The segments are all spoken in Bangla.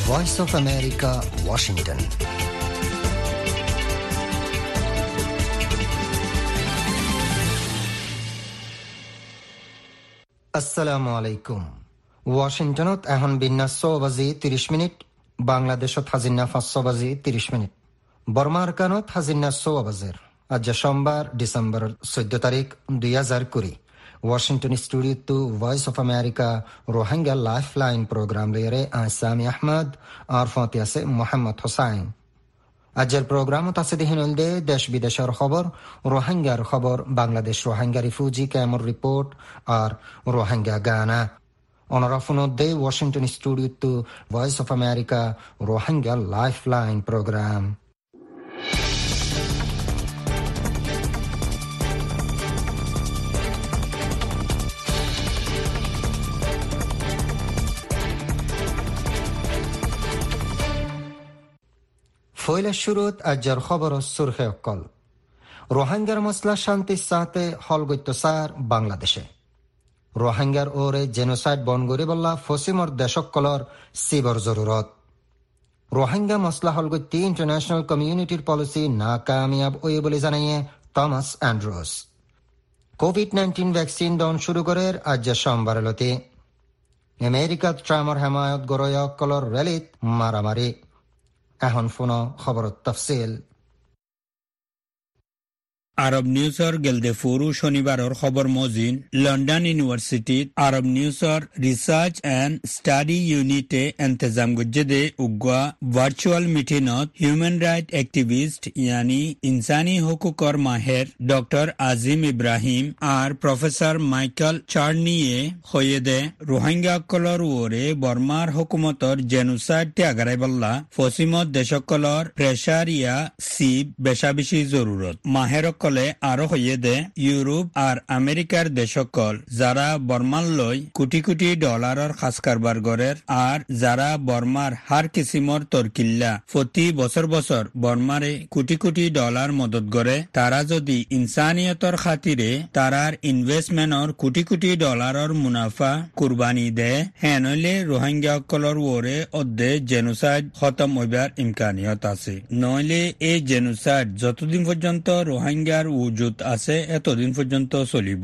Voice of America, Washington. আসসালামু আলাইকুম। ওয়াশিংটনত এখন বিন্যাস 6:30, বাংলাদেশত হাজিন্না 5:30। বর্মারকানত হাজিন্না 6 আজ সোমবার ডিসেম্বর 14 তারিখ 2020। ওয়াশিংটন স্টুডিওতো voice of America Rohingya life line program লেরে সামি আহমদ আর ফতি আছে মোহাম্মদ হোসাইন। আজের প্রোগ্রামত আছে দিহিনলদে দেশ বিদেশের খবর, রোহিঙ্গার খবর, বাংলাদেশ রোহিঙ্গা রিফিউজি ক্যাম্পের রিপোর্ট আর রোহিঙ্গা গানা। অনরাফুনদে ওয়াশিংটন স্টুডিওতো voice of America Rohingya life line program. ফয়লা শুরুত আজ্জার খবর সুরখে অকল। রোহিঙ্গার মসলা শান্তির সাথে হলগত্যসার বাংলাদেশে। রোহিঙ্গার ওরে জেনোসাইড বন গড়ি বল্লা ফসিমর দেশকলর সিবর জরুরত। রোহিঙ্গা মসলা হলগত্যি ইন্টারন্যাশনাল কমিউনিটির পলিসি না কামিয়াব ওই বলে জানাইয়ে টমাস অ্যান্ড্রোস। কোভিড-19 ভ্যাকসিন দন শুরু করে আজ্জা সোমবারলতি। আমেরিকাত ট্রাম্পর হেমায়ত গরয়কলর র্যালিত মারামারি। এখন ফোন খবর তফসিল। আরব নিউজর গেলদে ফুরু শনিবারর খবর মজিন লন্ডন ইউনিভার্সিটিত আরব নিউজর রিসার্চ এন্ড স্টাডি ইউনিটে এন্তেজাম গজ্জেদে উগ্গা ভার্চুয়াল মিটিনত হিউম্যান রাইট অ্যাক্টিভিস্ট ইয়ানি ইনসানি হকুকর মাহের ডক্টর আজিম ইব্রাহিম আর প্রফেসর মাইকেল চার্নিয়ে হয়েদে রোহিঙ্গা কলর ওরে বর্মার হুকুমতর জেনোসাইড ত্যাগারাই বল্লা ফসিমত দেশকলর প্রেসার ইয়া সিব বেশা বেশি জরুরত। মাহের আরো হইয়ে দে ইউরোপ আর আমেরিকার দেশকল যারা বর্মার লই কোটি কোটি ডলারের খাস কারবার গড়ের আর যারা বর্মার হার কিসিমর তরকিল্লা প্রতি বছর বছর বর্মারে কোটি কোটি ডলার মদত করে, তারা যদি ইনসানিয়তর খাতিরে তারার ইনভেস্টমেন্টর কোটি কোটি ডলারের মুনাফা কুরবানি দে, হ্যাঁ নইলে রোহিঙ্গা কলর ওরে অর্ধে জেনোসাইড খতম হইবার ইমকানিয়ত আছে। নইলে এই জেনোসাইড যতদিন পর্যন্ত রোহিঙ্গার উজুত আছে এতদিন পর্যন্ত চলিব।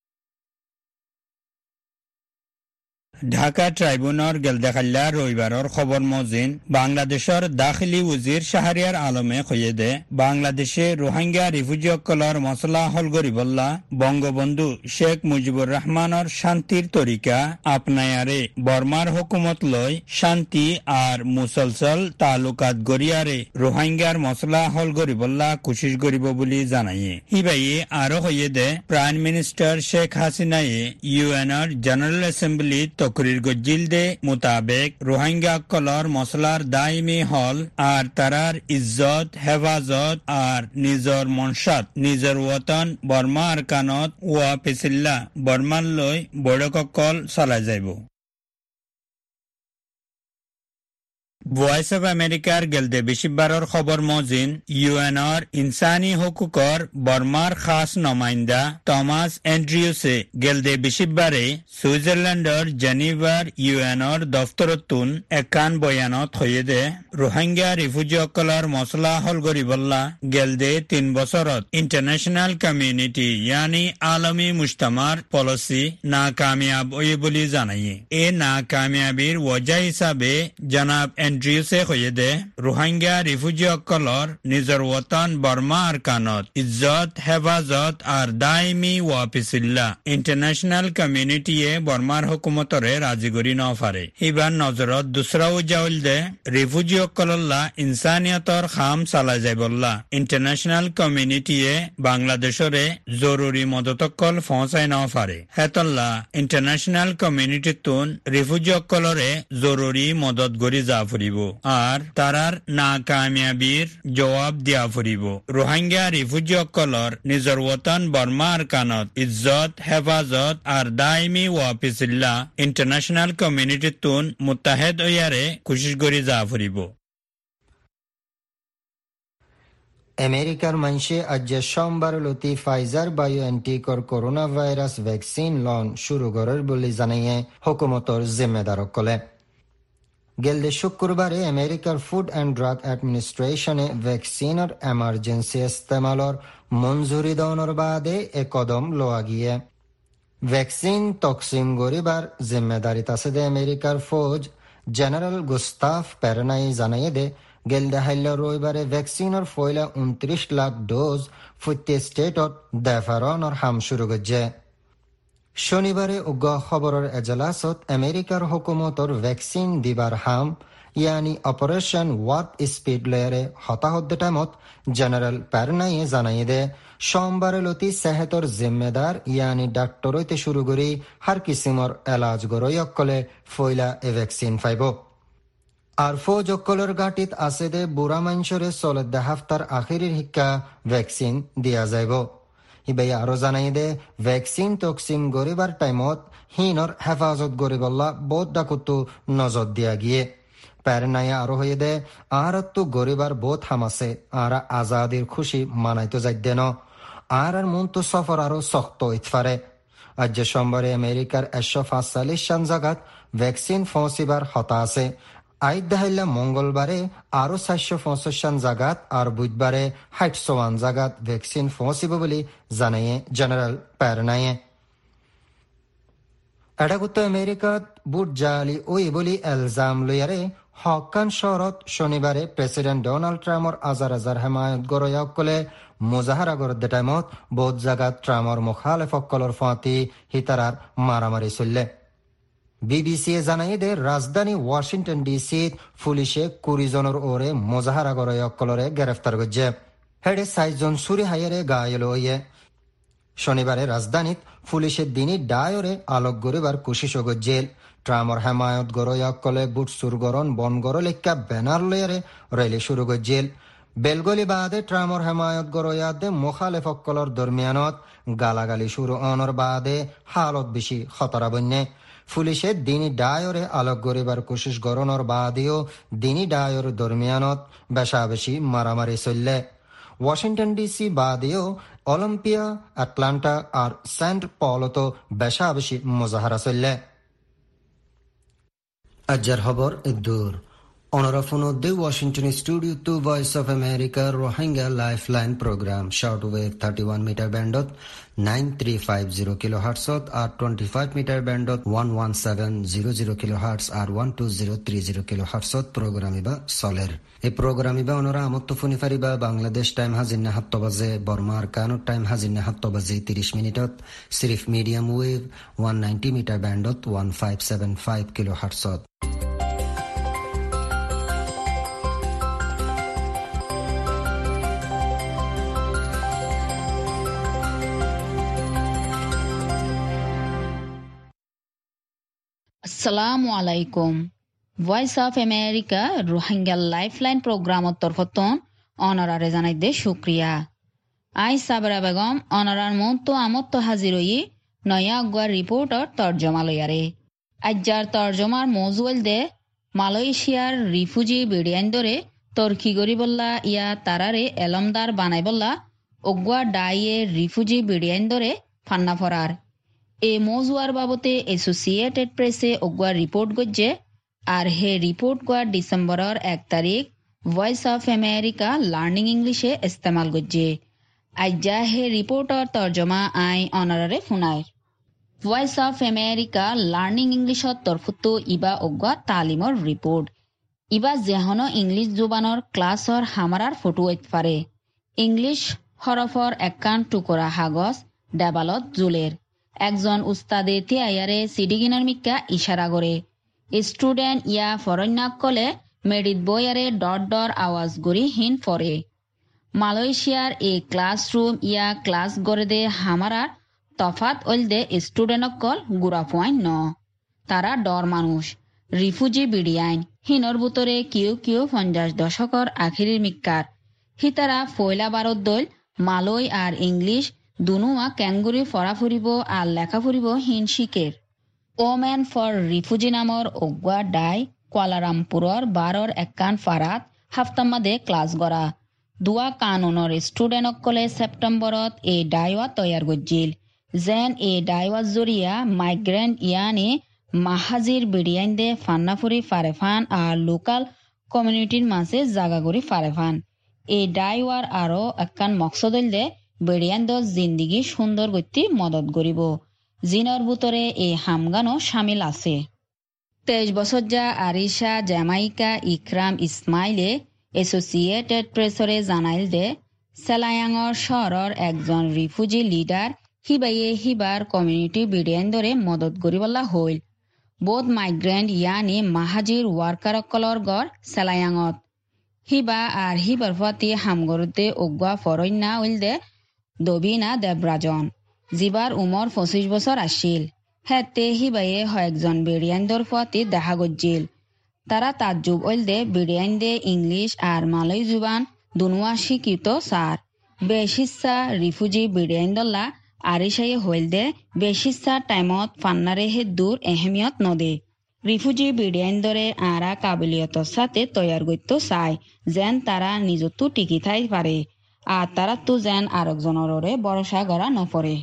ঢাকা ট্রাইব্যুনাল গেলদেখাল্লা রবিবারের খবর মজিন বাংলাদেশের দাখিলি উজির শাহরিয়ার আলমে কয়ে দে বাংলাদেশে রোহিঙ্গা রিফিউজিসকলর মসলা হল গরিবল্লা বঙ্গবন্ধু শেখ মুজিবুর রহমানের শান্তির তরিকা আপনায়ারে বর্মার হুকুমত লই শান্তি আর মুসলসল তালুকাত গড়িয়ারে রোহিঙ্গার মসলা হল গরিবল্লা কোশিশ গরিব বলি জানাইয়ে। হিবাইয়ে আরো হয়ে দে প্রাইম মিনিস্টার শেখ হাসিনায়ে ইউএনর জেনারেল অ্যাসেম্বলি তকরির গজিলদে মোতাবেক রোহিঙ্গা কলর মসলার দায়মি হল আর তারার ইজ্জত হেফাজত আর নিজর মনসাত নিজর ওতন বর্মা আর কানত ওয়া পেছিল্লা বর্মার লই বড়কল চলাই যাইব। ভয়েস অফ আমেরিকার গেলদে বেশিবারর খবর মজিন ইউএনর ইনসানি হকুকর বর্মার খাস নমাইন্দা টমাস অ্যান্ড্রিউসে গেলদে বেশিবারে সুইজারল্যান্ডর জেনিভার ইউএনর দফতরতুন একান বয়ানত হয়ে দে রোহিঙ্গা রিফিউজিসকলর মসলা হল গরিবল্লা গেলদে 3 বছরত ইন্টারন্যাশনাল কমিউনিটি ইয়ানি আলমী মুজতামার পলিসি না কামিয়াব ওই বলি জানাইয়ে। এ না কামিয়াবির ওয়াজা হিসাবে জনাব অ্যান্ড্রিউসে হয়ে দে রোহিঙ্গা রিফিউজিসকলর নিজর ওতন বর্মা আর কানত ইজ্জত হেফাজত আর দায়মি ওয়াপিসিল্লা ইন্টারন্যাশনাল কমিউনিটিয়ে বর্মার হুকুমতরে রাজিগরি ন পারে। এবার নজরত দুসরাও জাউল দে রিফিউজিসকলল্লা ইনসানিয়তর খাম চালা যাইবল্লা ইন্টারন্যাশনাল কমিউনিটিয়ে বাংলাদেশরে জরুরি মদতকল পৌঁছাই ন পারে। হেতল্লা ইন্টারন্যাশনাল কমিউনিটিতুন রিফিউজিসকলরে জরুরি মদত গড়ি যা ফুরিব আর তারার না কামিয়াবির জবাব দিয়া ফুরিব। রোহিঙ্গা রিফিউজিসকলর নিজর ওতন বর্মা আর কানত ইজ্জত হেফাজত আর দায়মি ওয়াপিসিল্লা ইন্টারন্যাশনাল কমিউনিটিতুন মুত্তাহেদ হইয়ারে কোশিশ গড়ি যা ফুরিব। আমেরিকার মানসে আজ সোমবার লতি ফাইজার বায়োএনটেকর করোনা ভাইরাস ভ্যাকসিন লন শুরু করার বলে জানাইয়ে হুকুমতর জিম্মেদারক কলে। গেলদে শুক্রবারে আমেরিকার ফুড অ্যান্ড ড্রাগ অ্যাডমিনিস্ট্রেশনে ভ্যাকসিনের এমার্জেন্সি ইস্তেমালর মঞ্জুরি দেওয়ার বাদে এ কদম লোয়া গিয়ে ভ্যাকসিন তকসিম গরিবার জিম্মেদারিত আছে দে আমেরিকার ফৌজ জেনারেল গুস্তাফ পেরনাই জানাইয়ে দে গেলদে হাইল রবিবারে ভ্যাকসিনের ফয়লা 29 লাখ ডোজ ফুটে স্টেটত দেফারনের হাম শুরু গজ্জে শনিবারে উগ্র খবরের এজলাসত আমেরিকার হুকুমতর ভ্যাকসিন দিবার হাম ইয়ানি অপারেশন ওয়ার্প স্পিড লেয়ারে হতাহত টাইমত জেনারেল প্যারনাইয়ে জানাইয়ে দে সোমবারে লতি সেহতর জিম্মেদার ইয়ানি ডাক্তর হইতে শুরু করি হার কিসিমর এলাজ গরই অকলে ফয়লা এ ভ্যাকসিন ফাইব আর ফৌজ অকলের গাটিত আছে দে বুড়া মানুষরে 14 হাফতার আখিরির শিক্ষা ভ্যাকসিন দিয়া যাইব ইবাই আরো জানাই দে ভ্যাকসিন তকসিম গরিবার টাইমত হিনর হেফাজত গরিবল্লা বোধ ডাকুতু নজর দিয়া গিয়ে প্যারনাইয়া আরো হয়ে দে আহারত্তু গরিবার বোধ হামাছে আরা আজাদির খুশি মানাইতো যাই দেন আর মন তো সফর আরো শক্ত ইতফারে আজ সোমবারে আমেরিকার 145 জায়গাত ভ্যাকসিন পৌঁছিবার হতা আছে আইদ দেখাইলা মঙ্গলবারে আরো 465 জায়গাত আর বুধবারে 61 জায়গাত ভ্যাকসিন পৌঁছিব বলে জানাইয়ে জেনারেল প্যারনাইয়ে এটাকুত্ত আমেরিকাত বুট জালি ওই বলি এলজাম লইয়ারে হকান শহরত শনিবারে প্রেসিডেন্ট ডোনাল্ড ট্রাম্পর হাজার হাজার হেমায়ত গরয়াকলে মুজাহারা গরদে টাইমত বহুত জায়গাত ট্রাম্পর মুখালেফকলর ফাঁতি হিতারার মারামারি চললে বিবিসি জানাই দে রাজধানী ওয়াশিংটন ডিসি পুলিশে 20 জনের ওরে মুজাহারা গরয়াকলরে গ্রেফতার করছে হেডে 6 জন সুরি হাইয়ারে গায়ল হইয়ে শনিবারে রাজধানীত পুলিশের দিনই ডায়রে আলোক গরিবার কোশিশ গজ্জেল ট্রাম্পর হেমায়ত গরয়াকলে বুট সুরগরন বনগর লেখা ব্যানার লয়ারে রেলি শুরু গজ্জেল বেলগলি বাদে ট্রাম্পর হেমায়ত গরয়াদে মুখালেফকলর দরমিয়ানত গালাগালি শুরু অনর বাদে হালত বেশি খতরা বন্যে পুলিশে দিনী ডায়রে আলোক গরিবার কোশিশ গরণর বাদেও দিনী ডায়র দরমিয়ানত বেশা বেশি মারামারি চললে ওয়াশিংটন ডিসি বাদেও অলিম্পিয়া আটলান্টা আর সেন্ট পলতো বেশা বেশি মুজাহারা চললে আজ্জার খবর দূর অনরাফুনদ্দে ওয়াশিংটন স্টুডিও টু voice of America Rohingya lifeline program short wave 31 meter ব্যান্ডত 9350 কিলোহার্টজত আর 25 মিটার ব্যান্ডত 11700 কিলোহার্টজ আর 12030 কিলোহার্টজত প্রোগ্রামিবা চলের এই প্রোগ্রামিবা অনরা আমত্ত ফোনি ফারিবা বাংলাদেশ টাইম হাজিন্না 7 বাজে বর্মার কানুর টাইম হাজিন্না 7 বাজে 30 মিনিটত সিরিফ মিডিয়াম ওয়েভ 190 মিটার ব্যান্ডত 1575 কিলোহার্টজত আসসালামু আলাইকুম voice of America Rohingya lifeline প্রোগ্রামত তরফতন অনারারে জানাই দে শুক্রিয়া আই সাবরা বেগম অনারার মতো আমত হাজির হই নয়া আগুয়ার রিপোর্টর তর্জমা লইয়ারে আজ্জার তর্জমার মজুয়েল দে মালয়েশিয়ার রিফুজি বেড়িয়ান দরে তর্কি গরিবল্লা ইয়া তারারে এলমদার বানাইবল্লা অগুয়া ডাইয়ে রিফুজি বেড়িয়ান দরে ফান্না ফরার এ মজুয়ার বাবতে এসোসিয়েটেড প্রেসে অগুয়া রিপোর্ট গজ্জে আর হে রিপোর্ট গুয়া ডিসেম্বরের 1 তারিখ ভয়েস অফ আমেরিকা লার্নিং ইংলিশে ইস্তেমাল গজ্জে আজ্জা হে রিপোর্টর তর্জমা আই অনারারে ফুনায় ভয়েস অফ আমেরিকা লার্নিং ইংলিশত তরফতো ইবা অগুয়া তালিমর রিপোর্ট ইবা যেহন ইংলিশ জুবানর ক্লাসর হামারার ফটো পারে ইংলিশ হরফর একান টুকরা হাগজ ডেবালত জুলের একজন উস্তাদে তিয়ারে সিডিগিনার মিক্কা ইশারা করে স্টুডেন্ট ইয়া ফরন্যাক কলে মেডিত বইয়ারে ডট ডর আওয়াজ গড়ি হিন ফরে মালয়েশিয়ার এ ক্লাসরুম ইয়া ক্লাস গড়ে দে হামারার তফাত ওলদে স্টুডেন্ট কল গুড়াফুয়াইন ন তারা ডর মানুষ রিফুজি বিডিয়াইন হিনর বুতরে কিউ 50 দশকর আখিরির মিক্কার হিতারা ফয়লা বারত দল মালয় আর ইংলিশ দুনুয়া ক্যাঙ্গুরি ফরা ফুরিব আর লেখা ফুরিব হিন শিকের ওমেন ফর রিফুজি নামর অগুয়া ডাই কোয়ালারামপুরর 12 একান ফারাত হাফতামাদে ক্লাস গড়া দুয়া কানুনর স্টুডেন্ট অকলে সেপ্টেম্বরত এ ডাইওয়া তৈয়ার গজ্জিল যেন এ ডাইওয়া জরিয়া মাইগ্রেন্ট ইয়ানি মাহাজির বেড়িয়াইন দে ফান্নাফুরি ফারেফান আর লোকাল কমিউনিটির মাঝে জাগা করি ফারেফান এই ডাইওয়ার আরো একখান মকসদল দে বেড়িয়াইন দ জিন্দিগি সুন্দর গতি মদত করিব জিনর ভিতরে এই হামগানও সামিল আছে 23 বছর যা আরিশা জামাইকা ইকরাম ইসমাইলে এসোসিয়েটেড প্রেসরে জানাইল দে সেলায়াঙর শহরের একজন রিফিউজি লিডার হিবাইয়ে হিবার কমিউনিটি বিডিয়ান দরে মদত করিবলা হইল বোধ মাইগ্রেন্ট ইয়ানি মাহাজির ওয়ার্কারকলর গড় সেলায়াঙত হিবা আর হিবার ফাতি হামগরতে অগুয়া ফরইনা হইল দে দবিনা দেবরাজন জিবার উমর 25 বছর আসিল হেতে হিবাইয়ে কয়েকজন বিডিয়ানদর ফাতি দেখা গজ্জিল তারা তাজ্জুব হইল দে বিডিয়ান দে ইংলিশ আর মালয় জুবান দুনুয়া শিক্ষিত সার বেশিসা রিফিউজি বিডিয়ানদল্লা আরিশাইয়ে হইল দে বেশিসা টাইমত ফান্নারে হে দূর এহেমিয়ত নদে রিফিউজি বিডিয়ান দরে আরা কাবিলিয়তর সাথে তৈয়ার করত চায় যেন তারা নিজতো টিকি থাই পারে আর তারা তো যেন আরেকজনরে ভরসা করা নপরে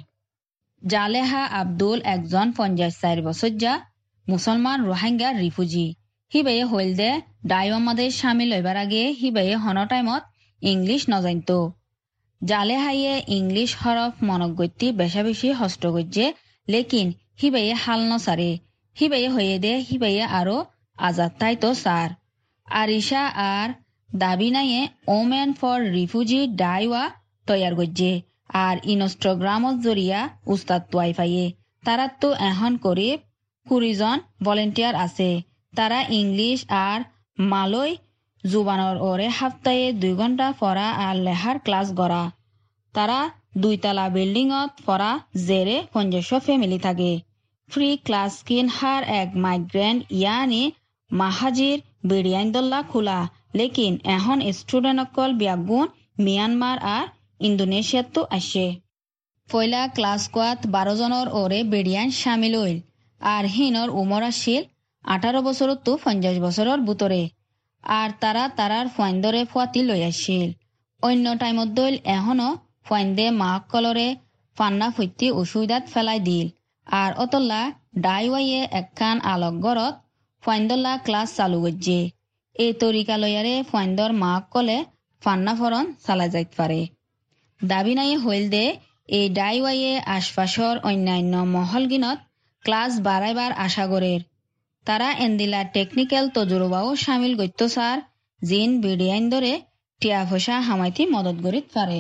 জালেহা আব্দুল একজন 54 বছর যা মুসলমান রোহিঙ্গা রিফিউজি হিবাইয়ে হইল দে ডাইওয়ামাদের সামিল হইবার আগে হিবাইয়ে হন টাইমত ইংলিশ নজানত জালেহাইয়ে ইংলিশ হরফ মনগত্যি বেশা বেশি হস্ত গজ্জে লেকিন হিবাইয়ে হাল নসারে হিবাইয়ে হয়ে দে হিবাইয়ে আরো আজাদ তাই তো সার আরিশা আর দাবি নাইয়ে ওমেন ফর রিফিউজি ডাইওয়া তৈয়ার গজ্জে আর ইনস্টাগ্রামত জরিয়া উস্তাদ তোয়াইফাইয়ে তারা তো এখন করিব 20 জন ভলেন্টিয়ার আছে তারা ইংলিশ আর মালয় জুবানর ওরে সপ্তাহে 2 ঘন্টা পড়া আর লেহার ক্লাস গড়া তারা 2 তলা বিল্ডিংত পড়া জেরে 500 ফ্যামিলি থাকে ফ্রি ক্লাস কিন হার এক মাইগ্রেন্ট ইয়ানি মাহাজির বিডিয়াইনদল্লা খোলা লেকিন এখন স্টুডেন্ট অকল বিয়াগুন মিয়ানমার আর ইন্দোনেশিয়াত তো আসে পয়লা ক্লাস কোয়াত 12 জনের ওরে বিডিয়ান সামিল হইল আর হিনর উমর আসিল 18 বছরত তো 50 বছরের ভিতরে আর তারা তারার ফাইন্দরে ফুয়াতি লই আসিল অন্য টাইমত দইল এখনো ফাইন্দে মাকলরে ফান্না ফুইতি অসুবিধাত ফেলাই দিল আর অতলা ডাইওয়াইয়ে একখান আলোকগড়ত ফাইন্দল্লা ক্লাস চালু গজ্জে এই তরিকা লয়ারে ফাইন্দর মাকলে ফান্না ফরন চালা যাইত পারে দাবি নাই হইল দে এই ডাইওয়াইয়ে আশপাশর অন্যান্য মহলগিনত ক্লাস বাড়াইবার আশা করের তারা এন্দিলা টেকনিক্যাল তজুরবাও সামিল গত্য সার জিন বিডিয়াইন দরে টিয়া ফসা হামাইতি মদত গরিত পারে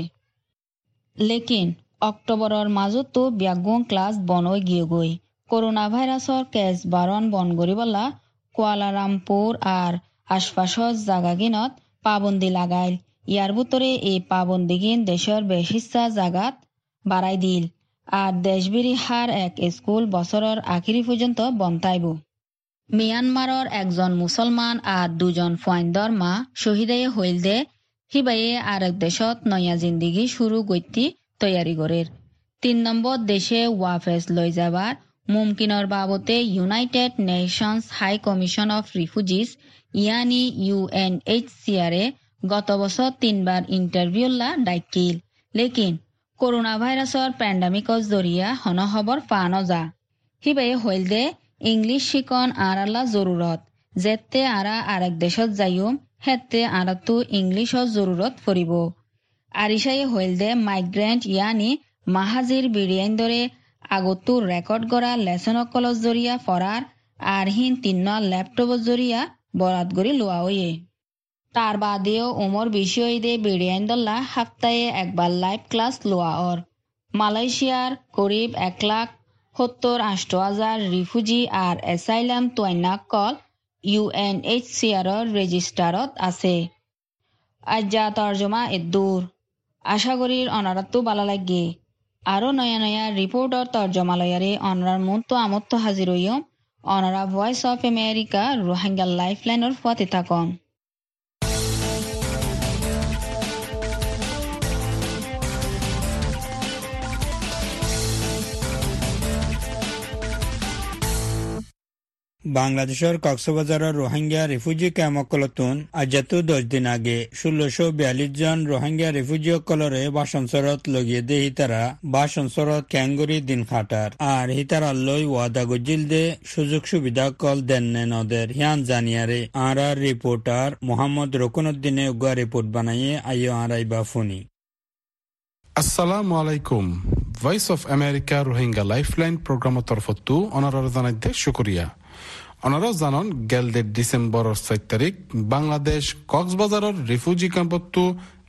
লেকিন অক্টোবরের মাজত তো ব্যাগুন ক্লাস বন হয়ে গিয়ে গই করোনা ভাইরাসর কেস বারণ বন গরিবলা কুয়ালালামপুর আর আশপাশর জাগাগিনত পাবন্দি লাগাইল ইয়ার ভিতরে এই পাবন্দিগিন দেশের বেশিসা জাগাত বাড়াই দিল আর দেশবিরি হার এক স্কুল বছরের আখিরি পর্যন্ত বন্তাইব মিয়ানমারের একজন মুসলমান আর 2 জন ফাইন্দর মা শহীদায়ে হইল দে হিবাইয়ে আরেক দেশত নয়া জিন্দিগি শুরু গতি তৈয়ারি করের 3 নম্বর দেশে ওয়াফেজ লই যাবার মুমকিনর বাবতে united nations high commission of refugees ইয়ানি UNHCR গত বছর 3 বার ইন্টারভিউলা ডাইকিল লেকিন করোনা ভাইরাসর প্যান্ডামিকর জরিয়া হন খবর পানো যা হিবাইয়ে হইল দে ইংলিশ শিকন আর আল্লাহ জরুরত যেতে আরা আরেক দেশত যাইম হেতে আরা তো ইংলিশর জরুরত পড়িব আরিশাইয়ে হইল দে মাইগ্রেন্ট ইয়ানি মাহাজির বিডিয়াইন দরে আগতো রেকর্ড করা লেসন কলজ জরিয়া ফরার আর হিন 3 ল্যাপটপর জরিয়া বরাত গড়ি লোয়া হইয়ে তার বাদেও উমর বিষয় দে বিডিয়াইন দল্লা সপ্তাহে একবার লাইভ ক্লাস লোয়া ওর মালয়েশিয়ার করিব 1,70,000 রিফিউজি আর এসাইলাম তোয়াইনা কল UNHCR রেজিস্টারত আছে আজ্জা তর্জমা এদুর আশা করির অনারাতো ভালো লাগে আরো নয়া নয়া রিপোর্টর তর্জমালয়ারে অনারার মতো আমত্ত হাজির হইম অনারা ভয়েস অফ আমেরিকা রোহিঙ্গা লাইফলাইনের ফাতে থাকন বাংলাদেশের কক্সবাজারের রোহিঙ্গা রিফিউজি ক্যাম্পকলতুন আজাতো 10 দিন আগে 1642 জন রোহিঙ্গা রিফিউজি অকলরে বাসনসরত লগিয়ে দে হিতারা বাসনসরত ক্যাঙ্গুরি দিন খাটার আর হিতারা লই ওয়াদা গজিল দে সুযোগ সুবিধা কল দেননে নদের হিয়ান জানিয়ারে আর রিপোর্টার মোহাম্মদ রকুনউদ্দিনে উগা রিপোর্ট বানাইয়ে আইও আরাই বা ফোনি। আসসালামু আলাইকুম। Voice of America Rohingya lifeline প্রোগ্রামৰ তৰফতো অনাৰৰ জানাইতে শুক্ৰিয়া। অনারা জানন গেলদে ডিসেম্বরের 4 তারিখ বাংলাদেশ কক্সবাজারের রিফিউজি ক্যাম্পতো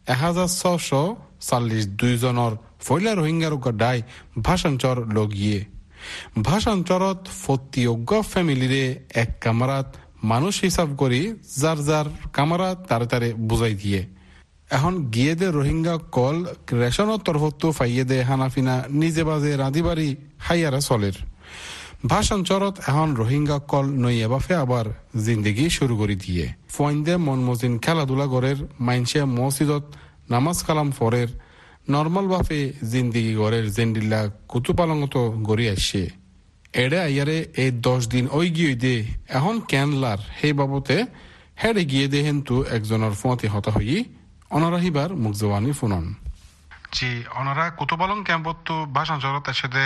1642 জনের ফয়লা রোহিঙ্গার গাডাই ভাষাঞ্চর লগিয়ে ভাষাঞ্চরত ফতিয়োগ্য ফ্যামিলিরে এক কামারাত মানুষ হিসাব করি যার যার কামারাত তারে তারে বুঝাই দিয়ে এখন গিয়ে দে রোহিঙ্গা কল রেশনের তরফতো ফাইয়ে দে হানাফিনা নিজে বাজে রাঁধিবাড়ি হাইয়ারা চলের ভাষাঞ্চরত এখন রোহিঙ্গা কল নইয়া বাফে আবার জিন্দগি শুরু করে দিয়ে ফয়েন্দে মন মজিন খেলাধুলা গড়ের মাইনসে মসজিদত নামাজ কালাম ফরের নর্মাল বাফে জিন্দগি গড়ের জেন্ডিল্লা কুতুপালঙত গড়ি আসছে এড়ে আইয়ারে এই 10 দিন ওই গিয়ে দে এখন ক্যানলার সেই বাবতে হেড়ে গিয়ে দে হেন্তু একজনের ফতি হতা হই অনারাহিবার মুখজওয়ানি ফুনন জি ওনারা কুতুপালং ক্যাম্পত তো ভাষাঞ্চলত একসাথে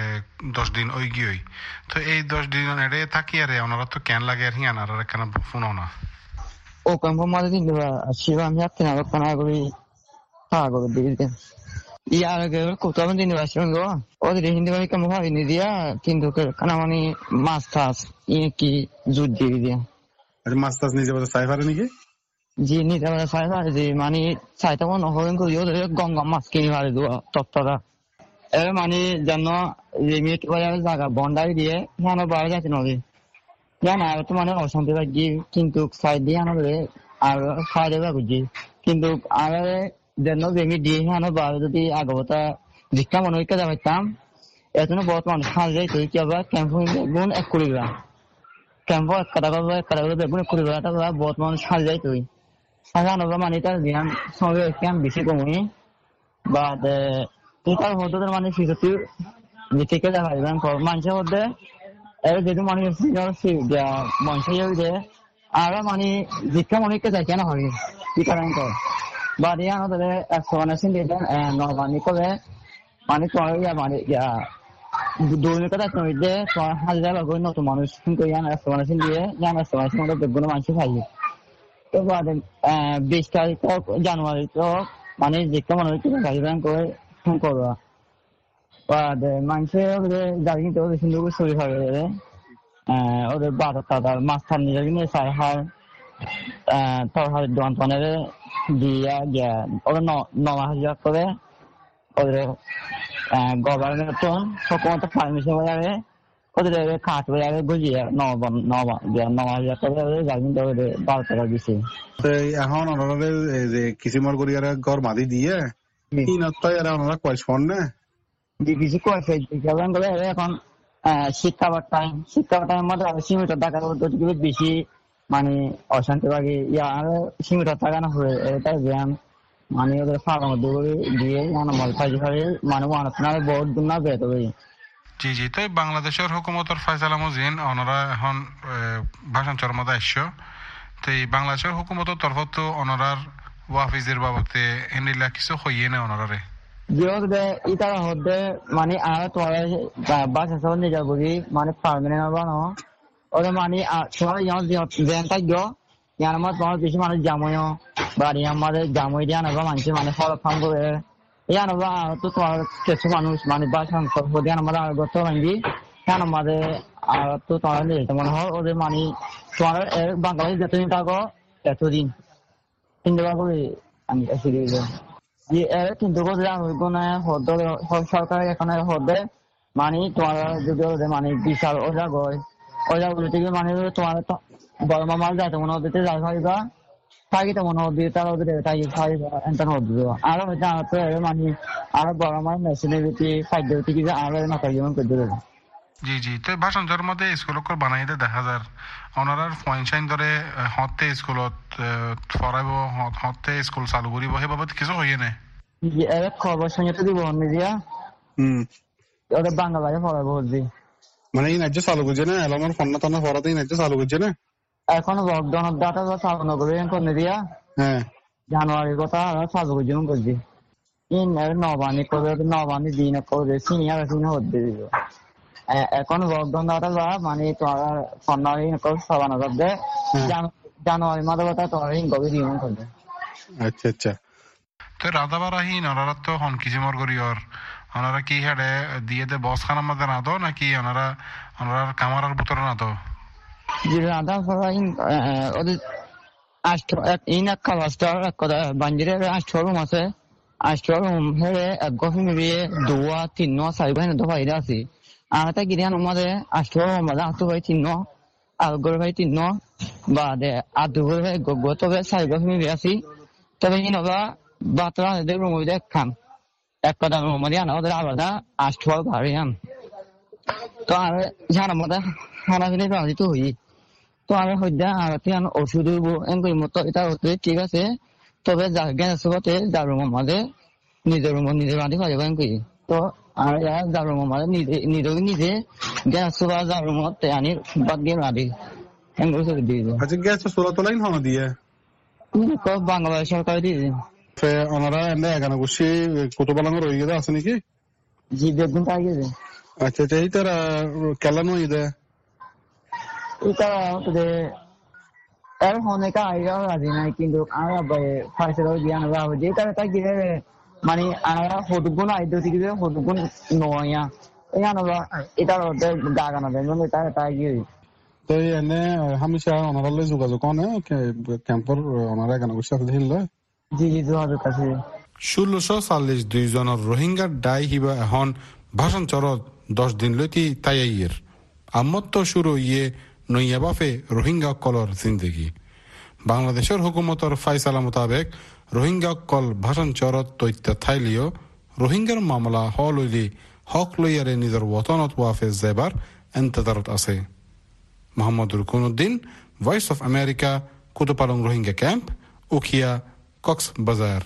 10 দিন ওই গিয়ে তো এই 10 দিন এড়ে থাকি আরে ওনারা তো ক্যান লাগে আর হিয়ান আর কেন ফোন না ও ক্যাম্প মাঝে দিন শিবাম যাচ্ছে না কানা করি পাগল দিতে ইয়ার আগে কুতুপালং দিন আসছেন গো ওদের হিন্দি ভাষা ক্যাম্প ভাবিনি দিয়া কিন্তু কানা মানে মাছ টাছ কি জুট দিয়ে দিয়া আরে মাছ টাছ নিজে বাজে সাইফার নাকি জি নিজে বাজে সাইফার যে মানে সাইতা কোন হবেন কই ওদের গঙ্গা মাছ কিনে ভারে দুয়া তত্তরা এর মানে জান লিমিট ওই জায়গা বন্ডারি দিয়ে জানো বাইরে যাচ্ছে নদী জানা আর তো মানে অশান্তি লাগি কিন্তু সাইড দিয়ে আনলে আর সাইডে বুঝি কিন্তু আর যেন জমি দিয়ে আনো বাইরে যদি আগবতা দিকটা মনে হয় কাজা পাইতাম এত বর্তমান সাজে তুই কি আবার ক্যাম্প গুণ 1 কোটি গ্রাম ক্যাম্প কাটা বেগুন 1 কোটি গ্রাম বর্তমান সাজে তুই সাজানো মানে তার ধ্যান সঙ্গে ক্যাম্প বেশি কমই বা তার মধ্যে মানে ফিরতি থেকে দেখা যাবেন মানুষের মধ্যে এর যেহেতু মানে মানুষের আর মানে দীক্ষা মনে যাই কেন হয় কি কারণ কর বা দিয়ে আমাদের 100 দিয়ে নবানি করে মানে মানে দুর্নীতি মধ্যে 1000 লোক নতুন মানুষ কিন্তু 100 দিয়ে 100 মধ্যে বেগুন মানুষ খাই তো বাদে 20 তারিখ জানুয়ারি তো মানে দীক্ষা মনে হচ্ছে গাড়িবান করে ফোন করবা বাদে মানুষের গাড়ি কিন্তু ওদের সুন্দর করে শরীর হবে ওদের 12 মাছ থার নিয়ে যাবি সার হার তোর হার দোকানের দিয়া গিয়া ওদের 9000 করে ওদের গভর্নমেন্ট সকমত পারমিশন হয়ে যাবে ওদের খাট হয়ে যাবে বুঝিয়ে 9000 করে গাড়ি কিন্তু ওদের 12 টাকা দিচ্ছে এখন ওনাদের যে কিসিমর করি আর ঘর মাদি দিয়ে ওনারা কয়েস ফোন না কিছু কয়েছে এখন শিক্ষাবার টাইম মধ্যে সীমিত টাকা বেশি মানে অশান্তি লাগে সীমিত টাকা না হয়ে এটা জ্ঞান মানে ওদের ফাঁকার মধ্যে দিয়ে মানে আপনার বহুত দিন না বের হবে জি জি তো বাংলাদেশের হুকুমতের ফয়সালা মজিন ওনারা এখন ভাষাঞ্চর মধ্যে আসছো তো এই বাংলাদেশের হুকুমতের তরফ তো ওনারার ওয়াফিজের বাবদে এনিলা কিছু হইয়ে না ওনারে যে ইতারা হতে মানে আর তোমার বাসা সব নিয়ে যাবো মানে পারমানেন্ট বানো ওদের মানে তোমার জ্ঞান থাকবে ইয়ার মধ্যে তোমার বেশি মানুষ জাময় বা আমাদের জাময় দিয়ে আনবা মানুষ মানে ফল ফার্ম করে আনবা তো তোমার কিছু মানুষ মানে বাসা দিয়ে আমাদের আর গত ভাঙ্গি কেন আমাদের আর তো তোমার নিয়ে মনে হয় ওদের মানে তোমার বাংলাদেশ যতদিন থাকো এতদিন কিন্তু আমি এসে কিন্তু সরকার এখানে হতে মানে তোমার যদি মানে বিশাল ওজাগুলো থেকে মানে তোমার বড় মামাল যাতে মনে হতে যাই পারিবা থাকি তো মনে হতে তারা ওদের তাই আরো হয়তো মানে আরো বড় মাল মেশিনারিটি খাদ্য থেকে আরো নকল জীবন করতে দেবে জি জি তো ভাষাঞ্চর মধ্যে স্কুল বানাই দেখা যায় ওনারার পয়েন্ট ধরে হতে স্কুলত পড়াইব হতে স্কুল চালু করিব সেই বাবদ কিছু হইয়ে নাই খবর সঙ্গে তো দিব দিয়া ওদের বাংলায় পড়াইব হচ্ছি মানে এই নাজ্য চালু করছে না এলামার ফন্না তন্না পড়াতে এই নাজ্য চালু করছে না এখন লকডাউনের ডাটা চালু নগরে করে দিয়া হ্যাঁ জানুয়ারির কথা চালু করছে করছি নবানি দিন করে সিনিয়র হতে দিব এখন লকডাউন ডাটা মানে তোমার ফন্নারি সবান জানুয়ারি মাঝে কথা তোমার গভীর জীবন করবে। আচ্ছা আচ্ছা তো রাধাবারাহীন ওনারা তো হন কিসিমর করি ওনারা কি হেডে দিয়ে দে বস খানার মধ্যে না তো নাকি ওনারা কামারার ভিতরে না তো যে রাধাবারাহীন ওদের বাঞ্জিরে আষ্টরুম আছে আষ্টরুম হেরে এক গফি মিলিয়ে দুয়া তিন চারি ভাই তো বাইরে আছি আর এটা গিরিয়ান আমাদের আষ্টরুম আটু ভাই তিন আর গরু ভাই তিন বা দে আদু ভাই গতবে চারি গফি মিলিয়ে আছি তবে ইনবা বাতরা রুম খাম এক কথা রুম দিয়ে আনা ওদের আলাদা আষ্টর ভারী আম তো আর ঝাড়ার মধ্যে খানা ফেলে রাজি তো হই তো আমি হইদা আর ওষুধ এনকই মতো এটা ঠিক আছে তবে গ্যাস সুবাতে যার রুমের মাঝে নিজের রুম নিজের রাঁধি পারে এনকই তো আর যার রুমের মাঝে নিজে গ্যাস সুবা যার রুমতে আনি বাদ দিয়ে রাঁধি এনকই করে দিয়ে দেয়। আচ্ছা গ্যাস সোলা তোলাই না দিয়ে বাংলাদেশ সরকার দিয়ে ওনারা এনে এখানে বসে কত বালাঙ্গ রয়ে গেছে আছে নাকি জি দেখুন তাই গেছে। আচ্ছা আচ্ছা এই তার কেলা নয় দে এটা এর অনেক আইডিয়া রাজি নাই কিন্তু আমরা ফাইসের জ্ঞান রাখবো যে তারা গিয়ে মানে আমরা হদুগুণ আইডিয়া থেকে হদুগুণ নয়া এই আনবা এটার গাগানো দেয় তাই গিয়ে তো এনে হামেশা ওনারা যোগাযোগ অনে ক্যাম্পর ওনারা এখানে বসে আছে হিল জি জি যোগাযোগ আছে 1642 জনের রোহিঙ্গার ডাই হিবা এখন ভাষণ চরত 10 দিন লইতি তাইয়ের আমত্ত শুরু ইয়ে নইয়া বাফে রোহিঙ্গা কলর জিন্দগি বাংলাদেশের হুকুমতর ফাইসালা মোতাবেক রোহিঙ্গা কল ভাষণ চরত তৈত্যা থাইলিও রোহিঙ্গার মামলা হলইলি হক লইয়ারে নিজের ওতনত ওয়াফে জেবার এন্তদারত আছে। মোহাম্মদুল কুনুদ্দিন, voice of America, Kutupalong Rohingya camp, Ukhia, Cox's Bazar.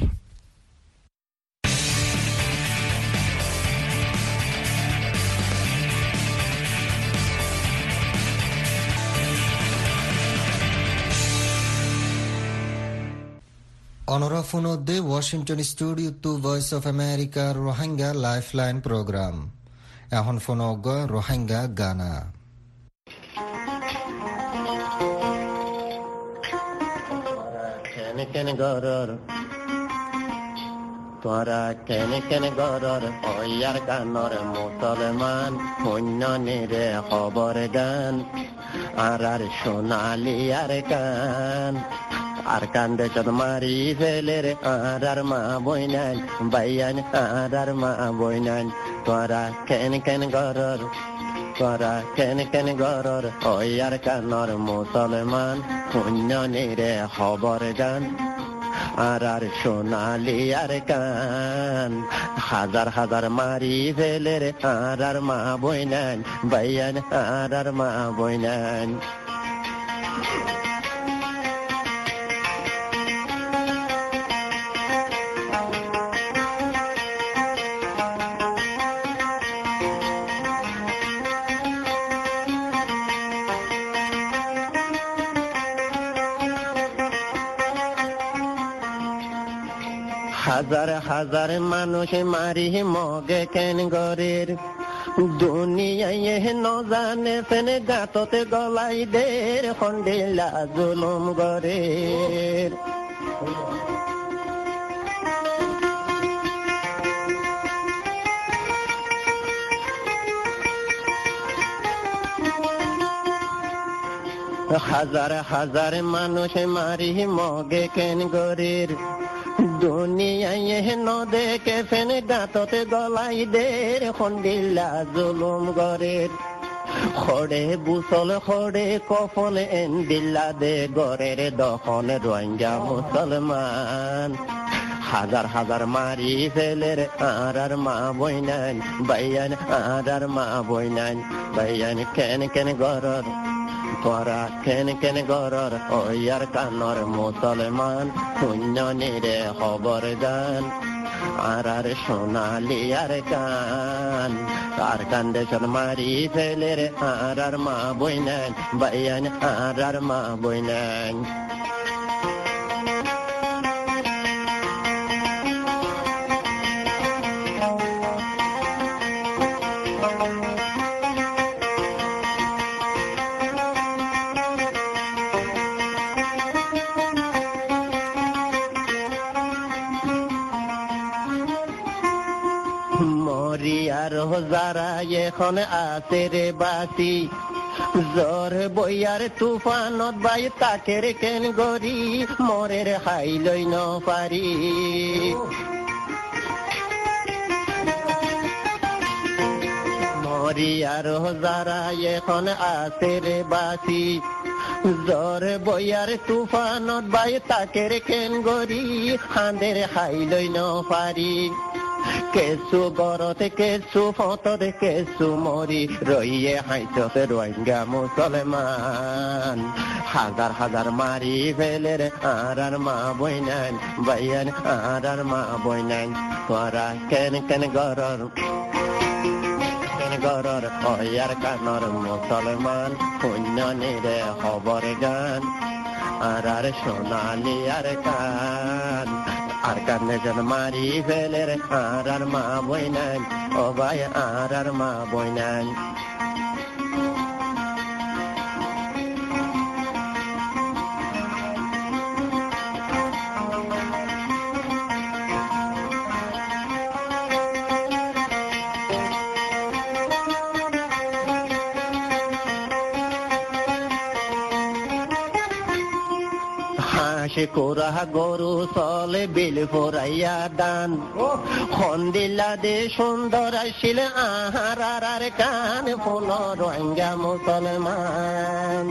অনরা ফোনদে ওয়াশিংটন স্টুডিও টু voice of America Rohingya lifeline program এখন ফোন রোহিঙ্গা গানা তোরা কেনে কেনে গরর ওয়ার গানর মুসলমান অন্য নিরে খবর গান আর সোনালি আর কান আর কান্দে চদ মারি ফেলে রে আর মা বইনান বাইয়ান আর মা বইনান তোরা কেনে কেনে গরর তোরা কেনে কেনে গরর ওয়ার গানর মুসলমান অন্য নিরে খবর গান আর সোনালি আর কান হাজার হাজার মারি ফেলে রে আর মা বইনান বাইয়ান আর মা বইনান হাজার হাজার মানুষ মারি মগে কেন গরের দুনিয়ায় ন জানে ফেন গাততে গলাই দের খন্ডিলা জুলুম গরের হাজার হাজার মানুষ মারি মগে কেন গরের দুনিয়ায় ন দেখে ফেন গাততে গলাই দের খন্ডিলা জুলুম গরের খড়ে বুসল খড়ে কফল এন দিল্লা দে গরের দখন রোহিঙ্গা মুসলমান হাজার হাজার মারি ফেলের আর মা বইনান বাইয়ান আর মা বইনান বাইয়ান কেন কেন গরর তোরা কেন কেন গরর ওয়ার কানর মুসলমান শূন্য নিরে খবর গান আর সোনালি আর কান দেশন মারি ফেলে রে আর মা বইনান বাইয়ান আর মা বইনান মরিয়ার যারা এখন আছে রে বাসি জ্বর বইয়ার তুফানত বাই তাকে রে কেন গরি মরের হাই লই ন পারি মরিয়ার যারা এখন আছে রে বাসি জ্বর বইয়ার তুফানত বাই তাকে রে কেন গরি হাঁদের হাই লই ন পারি কেসু গরতে কেসু ফতরে কেসু মরি রইয়ে হাইতে রোহিঙ্গা মুসলমান হাজার হাজার মারি ফেলে রে আর মা বইনান বাইয়ান আর মা বইনান তোরা কেন কেন গরর গরর ওয়ার কানর মুসলমান শূন্য নিরে খবর গান আর সোনালি আর কান যেন মারি ফেলে রে আর মা বইনান ও ভাই আর মা বইনান হাসে কোরা গরু চলে বিল ফোরাইয়া দান হন্দিলা দে সুন্দর আসিল আহার আর কান ফুল রোহিঙ্গা মুসলমান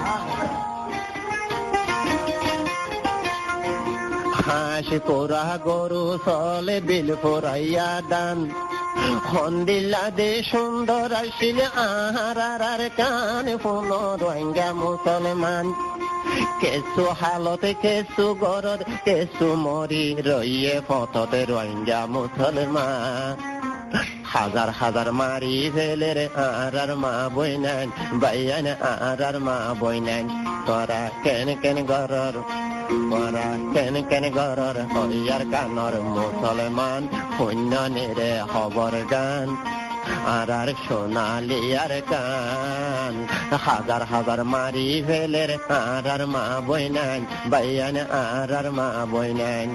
হাসে কোরা গরু চলে বিল ফোরাইয়া দান হন্দিলা দে সুন্দর আসিল আহার আর কান ফুল রোহিঙ্গা মুসলমান কেসু হালতে কেসু গরদ কেসু মরি রইয়ে ফততে রোহিঙ্গা মুসলমান হাজার হাজার মারি ফেলে রে আর মা বইনান বাইয়ান আর মা বইনান তোরা কেন কেন গরর তোরা কেন কেন গরর ওয়ার কানর মুসলমান শূন্য নিরে খবর গান আর সোনালি আর কান হাজার হাজার মারি ফেলে রে আর মা বইনান বাইয়ান আর মা বইনান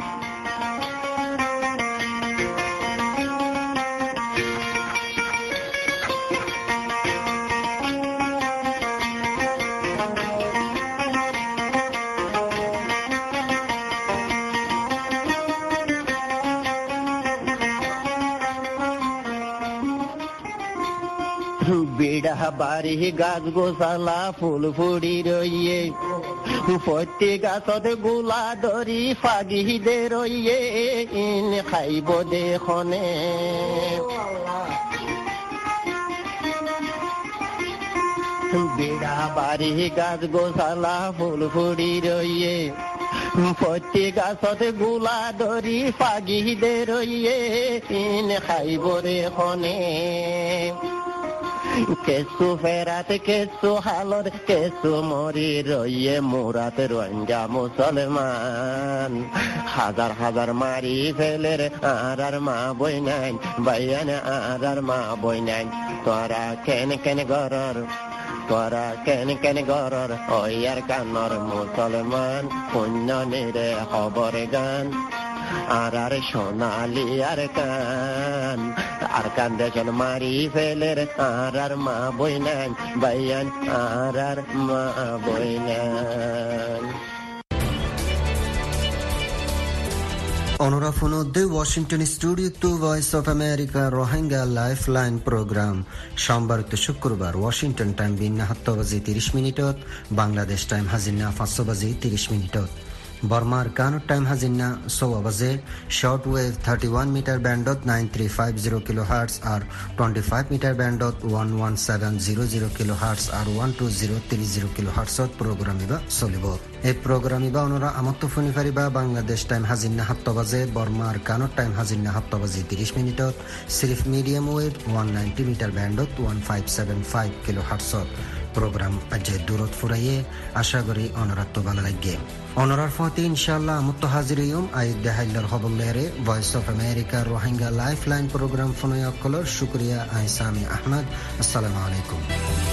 বিড়া বাড়ি গাছ গোসালা ফুল ফুড়ি রইয়ে প্রতি গাছত গোলা ধরি ফাগি দে রইয়ে ইন খাইব দেখনে বিড়া বাড়ি গাছ গোসালা ফুল ফুড়ি রইয়ে প্রতি গাছত গোলা ধরি ফাগি দে রইয়ে ইন খাইব দেখনে কেসু ফেরাত কেসু হালর কেসু মরি রইয়ে মুরাত রোহিঙ্গা মুসলমান হাজার হাজার মারি ফেলে রে আর মা বইনান বাইয়ান আর মা বইনান তোরা কেন কেন গরর তোরা কেন কেন গরর ওয়ার কানর মুসলমান শূন্য নিরে খবর গান আর সোনালি আর কান দেশন মারি ফেলে রে আর মা বইনান বাইয়ান আর মা বইনান Onora Funode, Washington Studio to Voice of America Rohingya Lifeline Program সোমবার to শুক্রবার ওয়াশিংটন টাইম বিন্না 7 বাজে 30 মিনিটত বাংলাদেশ টাইম হাজিনা 5 বাজে 30 মিনিটত বর্মার কানুর টাইম হাজিনা 6 বাজে শর্ট ওয়েভ 31 মিটার ব্যান্ডত 9350 কিলোহার্টজ আর 25 মিটার ব্যান্ডত 11700 কিলোহার্টজ আর 12030 কিলোহার্টজত প্রোগ্রাম ইবা চলিব। এই প্রোগ্রাম ইবা অনরা আমত্ত ফোনি ফারিবা বাংলাদেশ টাইম হাজিনা 7 বাজে বর্মার কানুর টাইম হাজিনা 7 বাজে 30 মিনিটত সিরিফ মিডিয়াম ওয়েভ 190 মিটার ব্যান্ডত 1575 কিলোহার্টজত প্রোগ্রাম আজে দূরত ফুরাইয়ে আশা করি অনরাত্ম ভালো লাগে। অনরার ফতে ইনশাআল্লাহ আমত্ত হাজিরিয়ম আইদ দেহাইলার খবর লেরে voice of America Rohingya life line program ফোনয়কলর শুক্রিয়া আইসামি আহমদ। আসসালামু আলাইকুম।